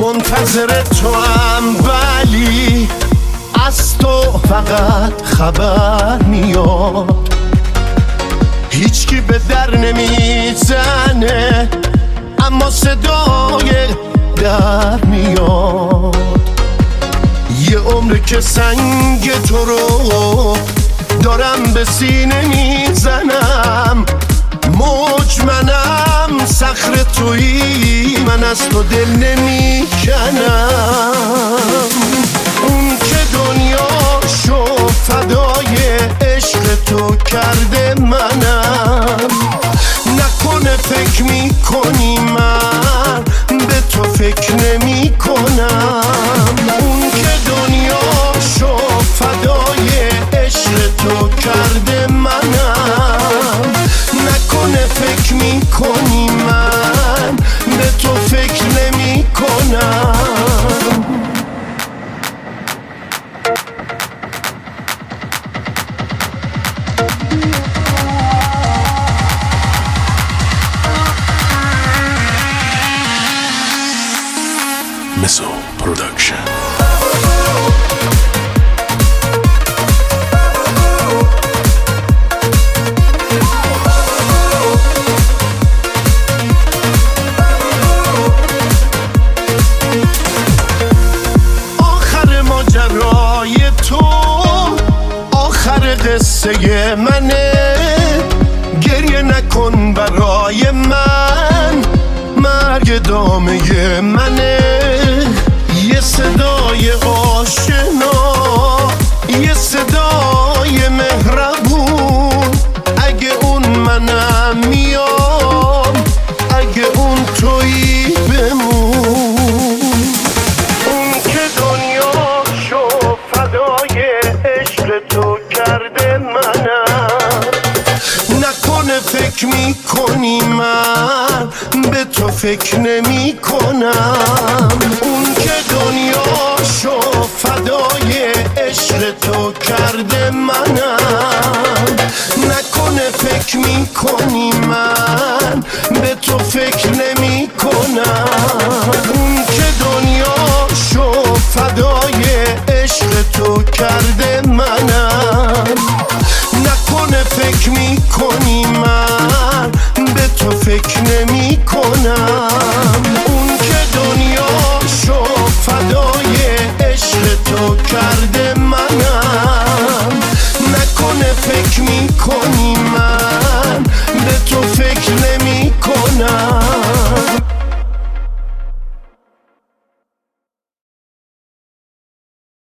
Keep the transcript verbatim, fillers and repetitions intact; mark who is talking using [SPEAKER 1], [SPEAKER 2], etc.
[SPEAKER 1] منتظر تو هم، ولی از تو فقط خبر میاد. هیچکی به در نمیزنه اما صدای در میاد. یه عمره که سنگ تو رو دارم به سینه میزنم. موج منم، صخر تویی، من از تو دل نمیکنم. اون که دنیاشو فدای عشق تو کرده منم. نکنه فکر میکنی من به تو فکر نمی کنم. اون که دنیاشو فدای عشق تو کرده منم. نکنه فکر میکنی من به تو فکر نمی کنم.
[SPEAKER 2] Mezzo Production.
[SPEAKER 1] آخر ماجرای تو آخر قصه منه. گریه نکن برای من، مرگ دامه منه. یه صدای آشنا، یه صدای مهربون. اگه اون منم میام، اگه اون تویی بمون. اون که دنیاشو فدای عشق تو کرده منم. نکنه فکر میکنی من به تو فکر نمی